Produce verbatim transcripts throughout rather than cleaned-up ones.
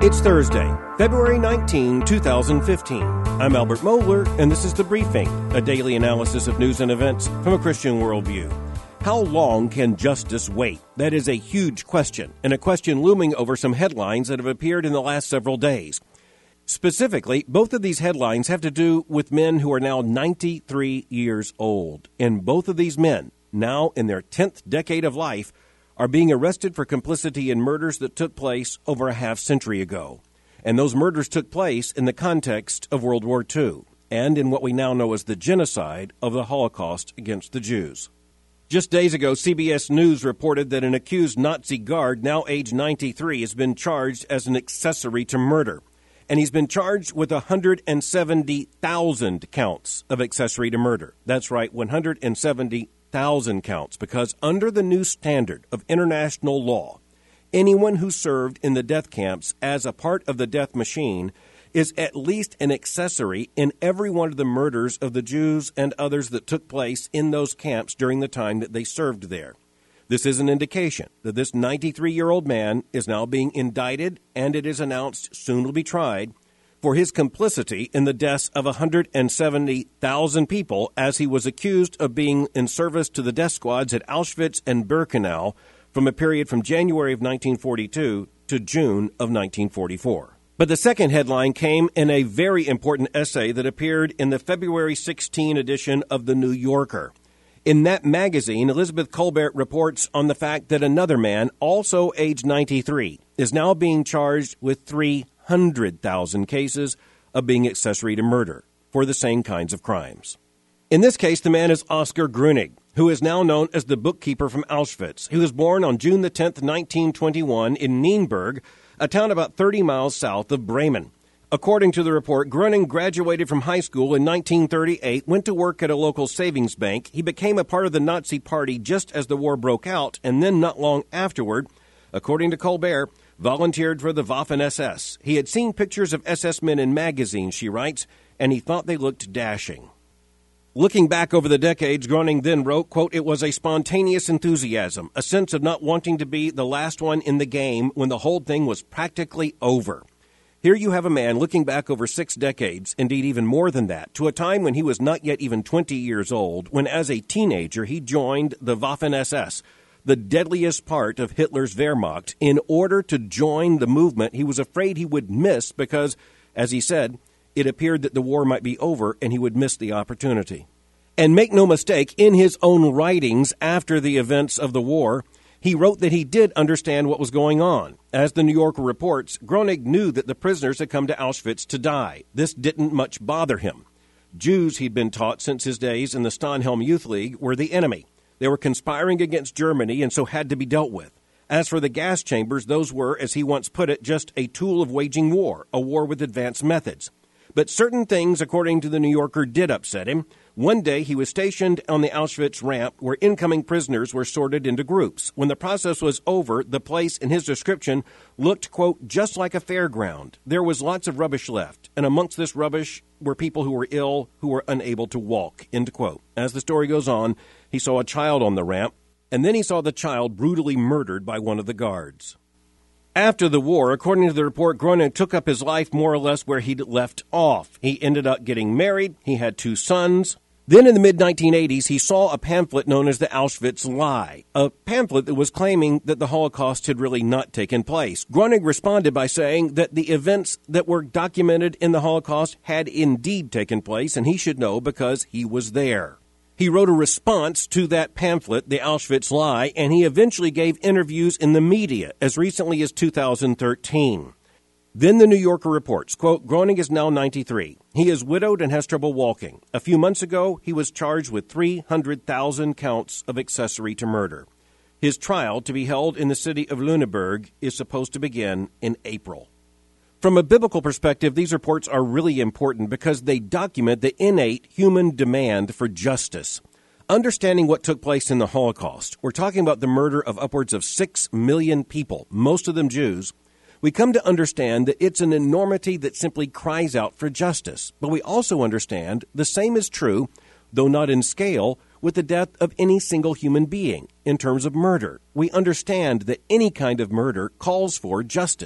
It's Thursday, February nineteenth, twenty fifteen. I'm Albert Mohler, and this is The Briefing, a daily analysis of news and events from a Christian worldview. How long can justice wait? That is a huge question, and a question looming over some headlines that have appeared in the last several days. Specifically, both of these headlines have to do with men who are now ninety-three years old, and both of these men, now in their tenth decade of life, are being arrested for complicity in murders that took place over a half century ago. And those murders took place in the context of World War Two and in what we now know as the genocide of the Holocaust against the Jews. Just days ago, C B S News reported that an accused Nazi guard, now age ninety-three, has been charged as an accessory to murder. And he's been charged with one hundred seventy thousand counts of accessory to murder. That's right, one hundred seventy thousand counts, because under the new standard of international law, anyone who served in the death camps as a part of the death machine is at least an accessory in every one of the murders of the Jews and others that took place in those camps during the time that they served there. This is an indication that this ninety-three-year-old man is now being indicted, and it is announced soon will be tried, for his complicity in the deaths of one hundred seventy thousand people, as he was accused of being in service to the death squads at Auschwitz and Birkenau from a period from January of nineteen forty-two to June of nineteen forty-four. But the second headline came in a very important essay that appeared in the February sixteenth edition of The New Yorker. In that magazine, Elizabeth Kolbert reports on the fact that another man, also age ninety-three, is now being charged with three hundred thousand cases of being accessory to murder for the same kinds of crimes. In this case, the man is Oskar Grünig, who is now known as the bookkeeper from Auschwitz. He was born on June the tenth, nineteen twenty-one in Nienburg, a town about thirty miles south of Bremen. According to the report, Grünig graduated from high school in nineteen thirty-eight, went to work at a local savings bank. He became a part of the Nazi Party just as the war broke out, and then not long afterward, according to Colbert, volunteered for the Waffen-S S. He had seen pictures of S S men in magazines, she writes, and he thought they looked dashing. Looking back over the decades, Grünig then wrote, quote, "It was a spontaneous enthusiasm, a sense of not wanting to be the last one in the game when the whole thing was practically over." Here you have a man looking back over six decades, indeed even more than that, to a time when he was not yet even twenty years old, when as a teenager he joined the Waffen-S S, the deadliest part of Hitler's Wehrmacht, in order to join the movement he was afraid he would miss because, as he said, it appeared that the war might be over and he would miss the opportunity. And make no mistake, in his own writings after the events of the war, he wrote that he did understand what was going on. As the New Yorker reports, Grünig knew that the prisoners had come to Auschwitz to die. This didn't much bother him. Jews, he'd been taught since his days in the Stahlhelm Youth League, were the enemy. They were conspiring against Germany and so had to be dealt with. As for the gas chambers, those were, as he once put it, just a tool of waging war, a war with advanced methods. But certain things, according to the New Yorker, did upset him. One day he was stationed on the Auschwitz ramp where incoming prisoners were sorted into groups. When the process was over, the place, in his description, looked, quote, just like a fairground. There was lots of rubbish left, and amongst this rubbish were people who were ill, who were unable to walk, end quote. As the story goes on, he saw a child on the ramp, and then he saw the child brutally murdered by one of the guards. After the war, according to the report, Grünig took up his life more or less where he'd left off. He ended up getting married. He had two sons. Then in the mid nineteen eighties, he saw a pamphlet known as the Auschwitz Lie, a pamphlet that was claiming that the Holocaust had really not taken place. Grünig responded by saying that the events that were documented in the Holocaust had indeed taken place, and he should know because he was there. He wrote a response to that pamphlet, The Auschwitz Lie, and he eventually gave interviews in the media as recently as two thousand thirteen. Then the New Yorker reports, quote, Grünig is now ninety-three. He is widowed and has trouble walking. A few months ago, he was charged with three hundred thousand counts of accessory to murder. His trial, to be held in the city of Lüneburg, is supposed to begin in April. From a biblical perspective, these reports are really important because they document the innate human demand for justice. Understanding what took place in the Holocaust, we're talking about the murder of upwards of six million people, most of them Jews. We come to understand that it's an enormity that simply cries out for justice. But we also understand the same is true, though not in scale, with the death of any single human being in terms of murder. We understand that any kind of murder calls for justice.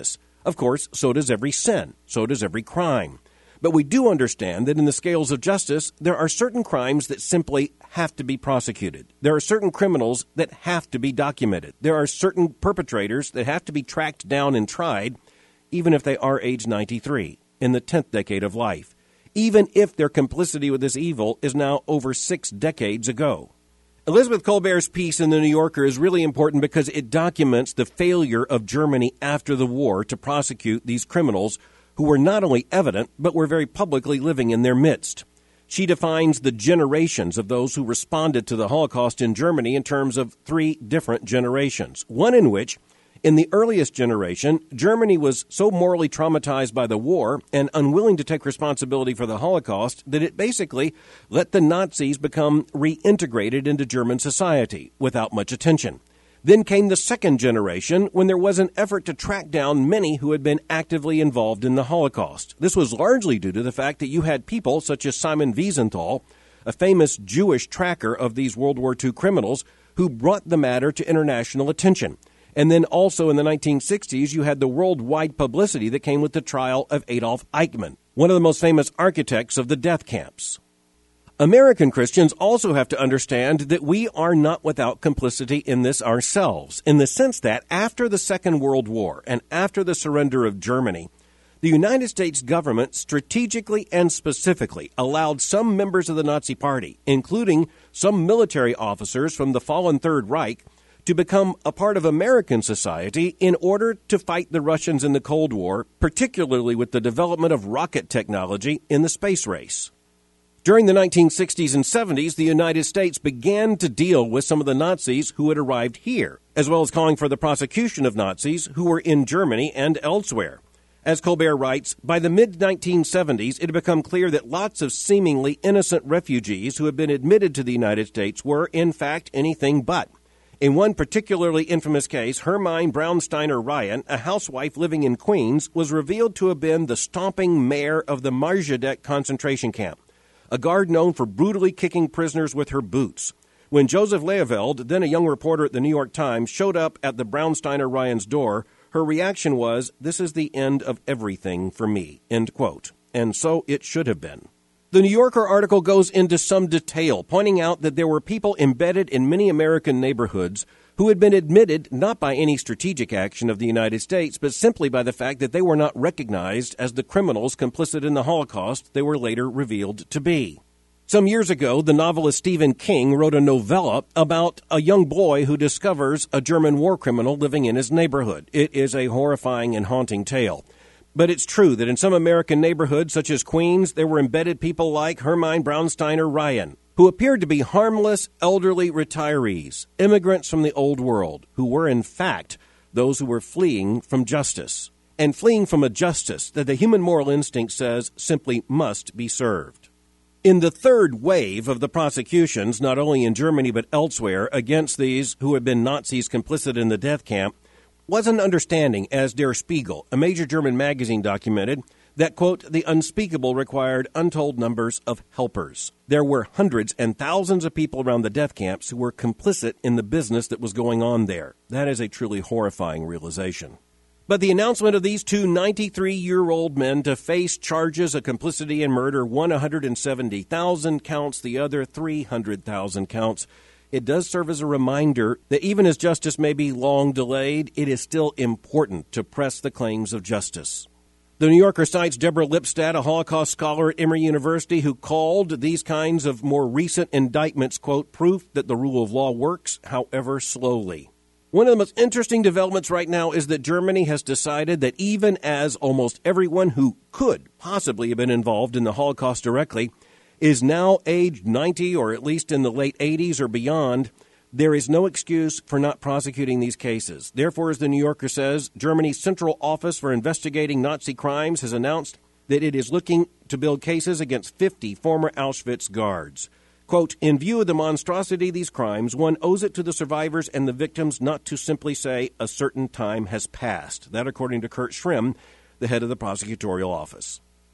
Of course, so does every sin. So does every crime. But we do understand that in the scales of justice, there are certain crimes that simply have to be prosecuted. There are certain criminals that have to be documented. There are certain perpetrators that have to be tracked down and tried, even if they are age ninety-three, in the tenth decade of life, even if their complicity with this evil is now over six decades ago. Elizabeth Kolbert's piece in The New Yorker is really important because it documents the failure of Germany after the war to prosecute these criminals who were not only evident, but were very publicly living in their midst. She defines the generations of those who responded to the Holocaust in Germany in terms of three different generations. One in which, in the earliest generation, Germany was so morally traumatized by the war and unwilling to take responsibility for the Holocaust that it basically let the Nazis become reintegrated into German society without much attention. Then came the second generation, when there was an effort to track down many who had been actively involved in the Holocaust. This was largely due to the fact that you had people such as Simon Wiesenthal, a famous Jewish tracker of these World War Two criminals, who brought the matter to international attention. And then also in the nineteen sixties, you had the worldwide publicity that came with the trial of Adolf Eichmann, one of the most famous architects of the death camps. American Christians also have to understand that we are not without complicity in this ourselves, in the sense that after the Second World War and after the surrender of Germany, the United States government strategically and specifically allowed some members of the Nazi Party, including some military officers from the fallen Third Reich, to become a part of American society in order to fight the Russians in the Cold War, particularly with the development of rocket technology in the space race. During the nineteen sixties and seventies, the United States began to deal with some of the Nazis who had arrived here, as well as calling for the prosecution of Nazis who were in Germany and elsewhere. As Kolbert writes, by the mid nineteen seventies, it had become clear that lots of seemingly innocent refugees who had been admitted to the United States were, in fact, anything but. In one particularly infamous case, Hermine Braunsteiner Ryan, a housewife living in Queens, was revealed to have been the stomping mayor of the Marjadet concentration camp, a guard known for brutally kicking prisoners with her boots. When Joseph Leoveld, then a young reporter at the New York Times, showed up at the Braunsteiner Ryan's door, her reaction was, "This is the end of everything for me," end quote. And so it should have been. The New Yorker article goes into some detail, pointing out that there were people embedded in many American neighborhoods who had been admitted not by any strategic action of the United States, but simply by the fact that they were not recognized as the criminals complicit in the Holocaust they were later revealed to be. Some years ago, the novelist Stephen King wrote a novella about a young boy who discovers a German war criminal living in his neighborhood. It is a horrifying and haunting tale. But it's true that in some American neighborhoods, such as Queens, there were embedded people like Hermine Braunsteiner Ryan, who appeared to be harmless, elderly retirees, immigrants from the old world, who were, in fact, those who were fleeing from justice, and fleeing from a justice that the human moral instinct says simply must be served. In the third wave of the prosecutions, not only in Germany but elsewhere, against these who had been Nazis complicit in the death camp, was an understanding, as Der Spiegel, a major German magazine, documented, that, quote, the unspeakable required untold numbers of helpers. There were hundreds and thousands of people around the death camps who were complicit in the business that was going on there. That is a truly horrifying realization. But the announcement of these two ninety-three-year-old men to face charges of complicity in murder, one one hundred seventy thousand counts, the other three hundred thousand counts, it does serve as a reminder that even as justice may be long delayed, it is still important to press the claims of justice. The New Yorker cites Deborah Lipstadt, a Holocaust scholar at Emory University, who called these kinds of more recent indictments, quote, proof that the rule of law works, however slowly. One of the most interesting developments right now is that Germany has decided that even as almost everyone who could possibly have been involved in the Holocaust directly is now aged ninety or at least in the late eighties or beyond, there is no excuse for not prosecuting these cases. Therefore, as the New Yorker says, Germany's Central Office for Investigating Nazi Crimes has announced that it is looking to build cases against fifty former Auschwitz guards. Quote, in view of the monstrosity of these crimes, one owes it to the survivors and the victims not to simply say a certain time has passed. That according to Kurt Schrimm, the head of the prosecutorial office.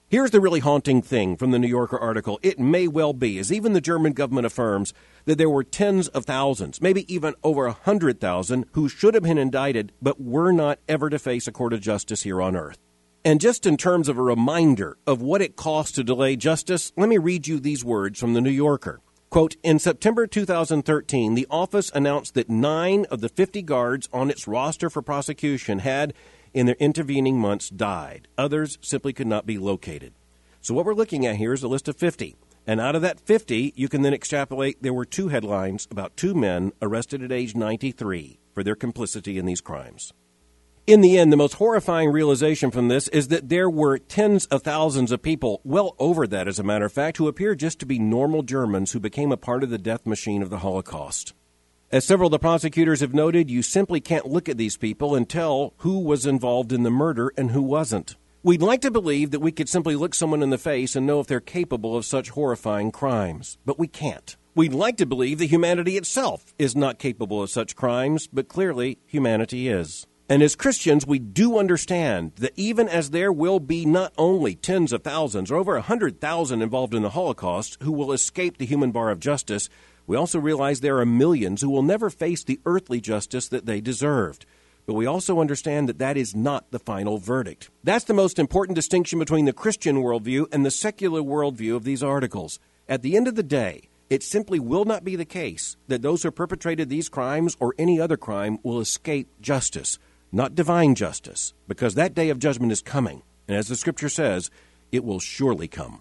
Here's the really haunting thing from the New Yorker article. It may well be, as even the German government affirms, that there were tens of thousands, maybe even over a hundred thousand, who should have been indicted but were not ever to face a court of justice here on earth. And just in terms of a reminder of what it costs to delay justice, let me read you these words from the New Yorker. Quote, in September two thousand thirteen, the office announced that nine of the fifty guards on its roster for prosecution had, in their intervening months, died. Others simply could not be located. So what we're looking at here is a list of fifty. And out of that fifty, you can then extrapolate there were two headlines about two men arrested at age ninety-three for their complicity in these crimes. In the end, the most horrifying realization from this is that there were tens of thousands of people, well over that as a matter of fact, who appear just to be normal Germans who became a part of the death machine of the Holocaust. As several of the prosecutors have noted, you simply can't look at these people and tell who was involved in the murder and who wasn't. We'd like to believe that we could simply look someone in the face and know if they're capable of such horrifying crimes, but we can't. We'd like to believe that humanity itself is not capable of such crimes, but clearly humanity is. And as Christians, we do understand that even as there will be not only tens of thousands or over a hundred thousand involved in the Holocaust who will escape the human bar of justice, we also realize there are millions who will never face the earthly justice that they deserved. But we also understand that that is not the final verdict. That's the most important distinction between the Christian worldview and the secular worldview of these articles. At the end of the day, it simply will not be the case that those who perpetrated these crimes or any other crime will escape justice, not divine justice, because that day of judgment is coming. And as the Scripture says, it will surely come.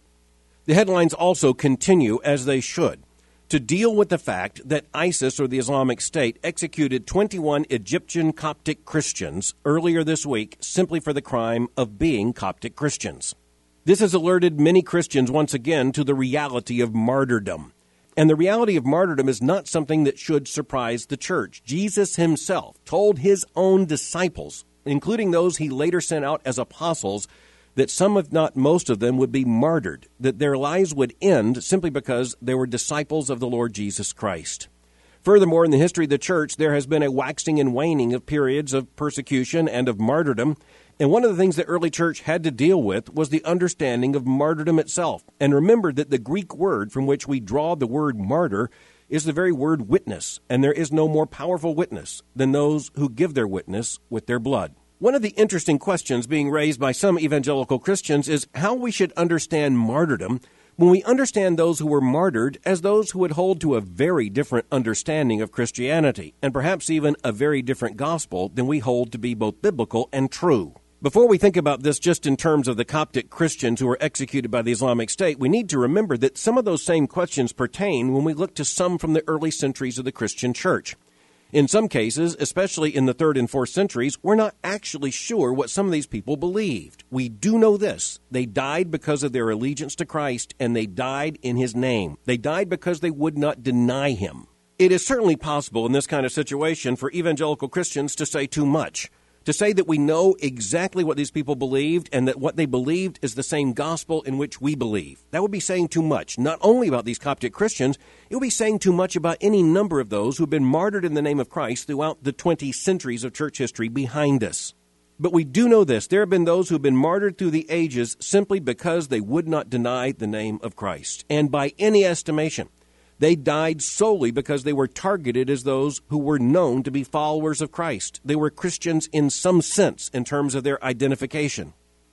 The headlines also continue, as they should, to deal with the fact that ISIS, or the Islamic State, executed twenty-one Egyptian Coptic Christians earlier this week simply for the crime of being Coptic Christians. This has alerted many Christians once again to the reality of martyrdom. And the reality of martyrdom is not something that should surprise the church. Jesus himself told his own disciples, including those he later sent out as apostles, that some, if not most of them, would be martyred, that their lives would end simply because they were disciples of the Lord Jesus Christ. Furthermore, in the history of the church, there has been a waxing and waning of periods of persecution and of martyrdom. And one of the things the early church had to deal with was the understanding of martyrdom itself. And remember that the Greek word from which we draw the word martyr is the very word witness. And there is no more powerful witness than those who give their witness with their blood. One of the interesting questions being raised by some evangelical Christians is how we should understand martyrdom when we understand those who were martyred as those who would hold to a very different understanding of Christianity, and perhaps even a very different gospel than we hold to be both biblical and true. Before we think about this just in terms of the Coptic Christians who were executed by the Islamic State, we need to remember that some of those same questions pertain when we look to some from the early centuries of the Christian church. In some cases, especially in the third and fourth centuries, we're not actually sure what some of these people believed. We do know this. They died because of their allegiance to Christ, and they died in his name. They died because they would not deny him. It is certainly possible in this kind of situation for evangelical Christians to say too much, to say that we know exactly what these people believed and that what they believed is the same gospel in which we believe. That would be saying too much, not only about these Coptic Christians, it would be saying too much about any number of those who have been martyred in the name of Christ throughout the twenty centuries of church history behind us. But we do know this. There have been those who have been martyred through the ages simply because they would not deny the name of Christ. And by any estimation, they died solely because they were targeted as those who were known to be followers of Christ. They were Christians in some sense in terms of their identification.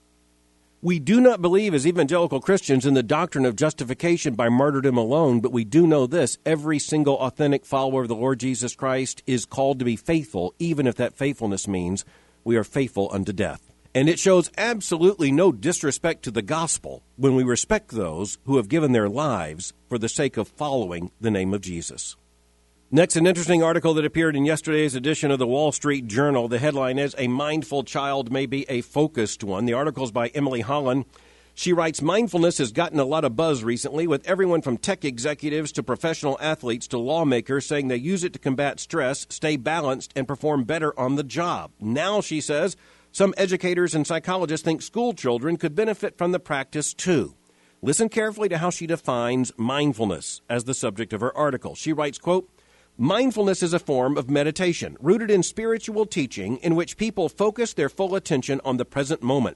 We do not believe as evangelical Christians in the doctrine of justification by martyrdom alone, but we do know this. Every single authentic follower of the Lord Jesus Christ is called to be faithful, even if that faithfulness means we are faithful unto death. And it shows absolutely no disrespect to the gospel when we respect those who have given their lives for the sake of following the name of Jesus. Next, an interesting article that appeared in yesterday's edition of the Wall Street Journal. The headline is, "A Mindful Child May Be a Focused One." The article is by Emily Holland. She writes, mindfulness has gotten a lot of buzz recently, with everyone from tech executives to professional athletes to lawmakers saying they use it to combat stress, stay balanced, and perform better on the job. Now, she says, some educators and psychologists think school children could benefit from the practice too. Listen carefully to how she defines mindfulness as the subject of her article. She writes, quote, "Mindfulness is a form of meditation rooted in spiritual teaching in which people focus their full attention on the present moment.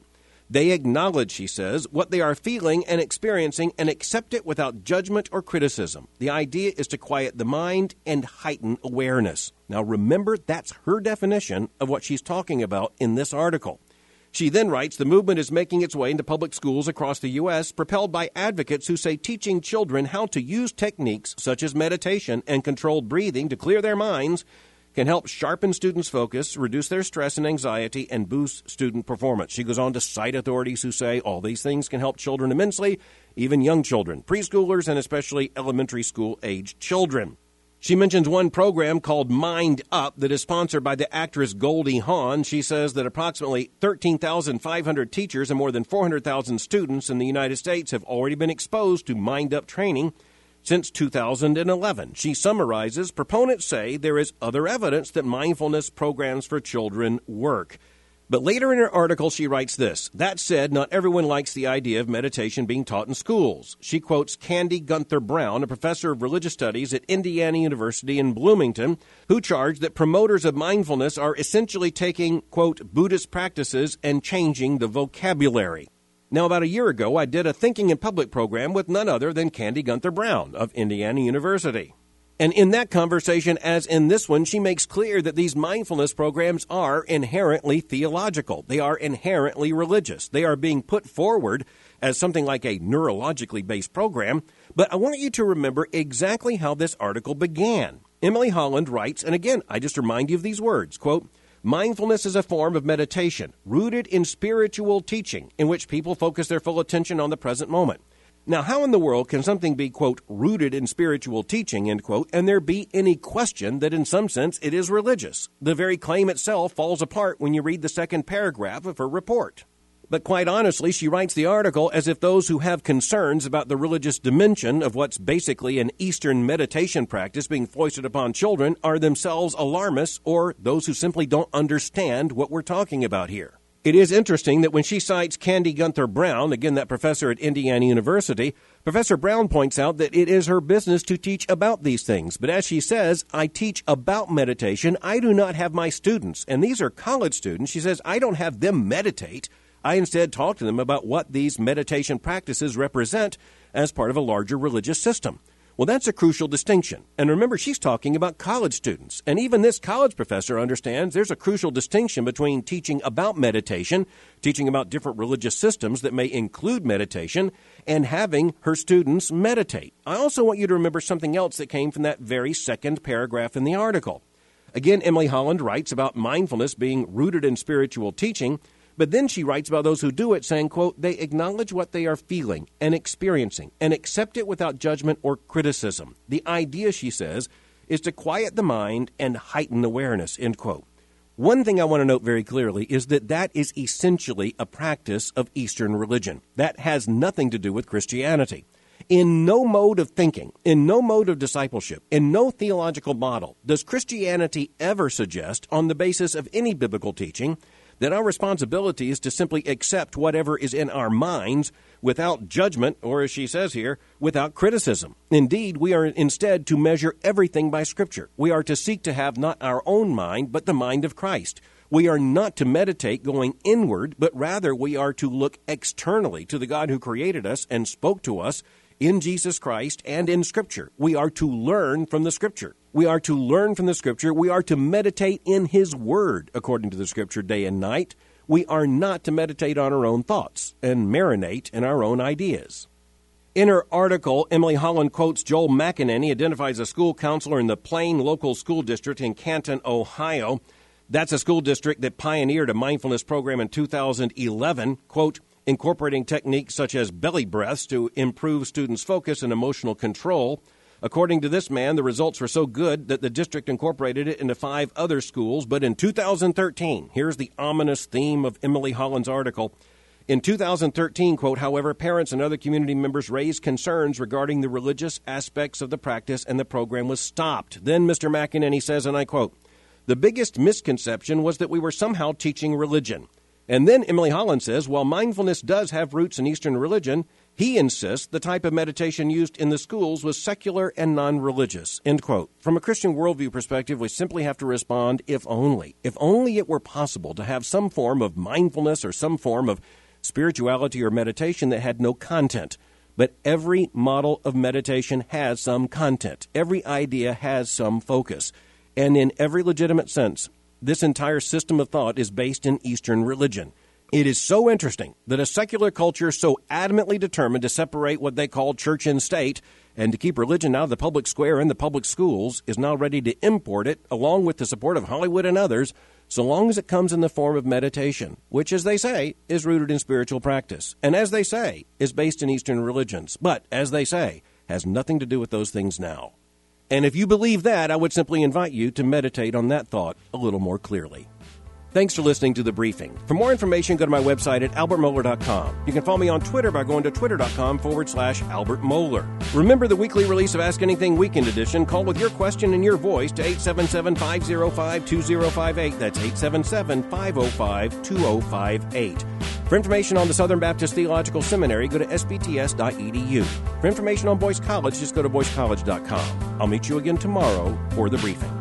They acknowledge, she says, what they are feeling and experiencing and accept it without judgment or criticism. The idea is to quiet the mind and heighten awareness. Now remember, that's her definition of what she's talking about in this article. She then writes, the movement is making its way into public schools across the U S, propelled by advocates who say teaching children how to use techniques such as meditation and controlled breathing to clear their minds can help sharpen students' focus, reduce their stress and anxiety, and boost student performance. She goes on to cite authorities who say all these things can help children immensely, even young children, preschoolers, and especially elementary school-aged children. She mentions one program called Mind Up that is sponsored by the actress Goldie Hawn. She says that approximately thirteen thousand five hundred teachers and more than four hundred thousand students in the United States have already been exposed to Mind Up training since two thousand eleven. She summarizes, proponents say there is other evidence that mindfulness programs for children work. But later in her article, she writes this, that said, not everyone likes the idea of meditation being taught in schools. She quotes Candy Gunther Brown, a professor of religious studies at Indiana University in Bloomington, who charged that promoters of mindfulness are essentially taking, quote, Buddhist practices and changing the vocabulary. Now, about a year ago, I did a Thinking in Public program with none other than Candy Gunther Brown of Indiana University. And in that conversation, as in this one, she makes clear that these mindfulness programs are inherently theological. They are inherently religious. They are being put forward as something like a neurologically based program. But I want you to remember exactly how this article began. Emily Holland writes, and again, I just remind you of these words, quote, mindfulness is a form of meditation rooted in spiritual teaching in which people focus their full attention on the present moment. Now, how in the world can something be, quote, rooted in spiritual teaching, end quote, and there be any question that in some sense it is religious? The very claim itself falls apart when you read the second paragraph of her report. But quite honestly, she writes the article as if those who have concerns about the religious dimension of what's basically an Eastern meditation practice being foisted upon children are themselves alarmists or those who simply don't understand what we're talking about here. It is interesting that when she cites Candy Gunther Brown, again, that professor at Indiana University, Professor Brown points out that it is her business to teach about these things. But as she says, I teach about meditation. I do not have my students, and these are college students. She says, I don't have them meditate. I instead talk to them about what these meditation practices represent as part of a larger religious system. Well, that's a crucial distinction. And remember, she's talking about college students. And even this college professor understands there's a crucial distinction between teaching about meditation, teaching about different religious systems that may include meditation, and having her students meditate. I also want you to remember something else that came from that very second paragraph in the article. Again, Emily Holland writes about mindfulness being rooted in spiritual teaching, but then she writes about those who do it, saying, quote, they acknowledge what they are feeling and experiencing and accept it without judgment or criticism. The idea, she says, is to quiet the mind and heighten awareness, end quote. One thing I want to note very clearly is that that is essentially a practice of Eastern religion. That has nothing to do with Christianity. In no mode of thinking, in no mode of discipleship, in no theological model, does Christianity ever suggest, on the basis of any biblical teaching, that our responsibility is to simply accept whatever is in our minds without judgment, or as she says here, without criticism. Indeed, we are instead to measure everything by Scripture. We are to seek to have not our own mind, but the mind of Christ. We are not to meditate going inward, but rather we are to look externally to the God who created us and spoke to us in Jesus Christ and in Scripture. We are to learn from the Scripture. We are to learn from the Scripture. We are to meditate in His Word, according to the Scripture, day and night. We are not to meditate on our own thoughts and marinate in our own ideas. In her article, Emily Holland quotes Joel McEnany, identifies a school counselor in the Plain Local School District in Canton, Ohio. That's a school district that pioneered a mindfulness program in two thousand eleven, quote, incorporating techniques such as belly breaths to improve students' focus and emotional control. According to this man, the results were so good that the district incorporated it into five other schools. But in two thousand thirteen, here's the ominous theme of Emily Holland's article. In two thousand thirteen, quote, however, parents and other community members raised concerns regarding the religious aspects of the practice, and the program was stopped. Then Mister McEnany says, and I quote, the biggest misconception was that we were somehow teaching religion. And then Emily Holland says, while mindfulness does have roots in Eastern religion, he insists the type of meditation used in the schools was secular and non-religious, end quote. From a Christian worldview perspective, we simply have to respond, if only. If only it were possible to have some form of mindfulness or some form of spirituality or meditation that had no content. But every model of meditation has some content. Every idea has some focus. And in every legitimate sense, this entire system of thought is based in Eastern religion. It is so interesting that a secular culture so adamantly determined to separate what they call church and state and to keep religion out of the public square and the public schools is now ready to import it, along with the support of Hollywood and others, so long as it comes in the form of meditation, which, as they say, is rooted in spiritual practice, and as they say, is based in Eastern religions, but, as they say, has nothing to do with those things now. And if you believe that, I would simply invite you to meditate on that thought a little more clearly. Thanks for listening to The Briefing. For more information, go to my website at albert mohler dot com. You can follow me on Twitter by going to twitter.com forward slash Albert Mohler. Remember the weekly release of Ask Anything Weekend Edition. Call with your question and your voice to eight seven seven, five oh five, two oh five eight. That's eight seven seven, five oh five, two oh five eight. For information on the Southern Baptist Theological Seminary, go to s b t s dot e d u. For information on Boyce College, just go to boyce college dot com. I'll meet you again tomorrow for The Briefing.